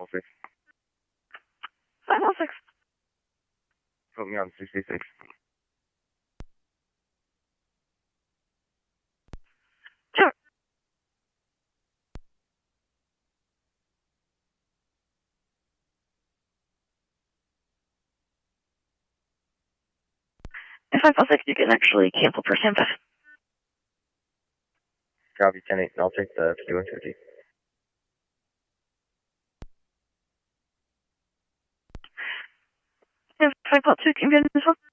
546. 546. Put me on 66. Sure. If 546, you can actually cancel for Santa. Copy 10-8. I'll take the 5150. If 542, can you get this one?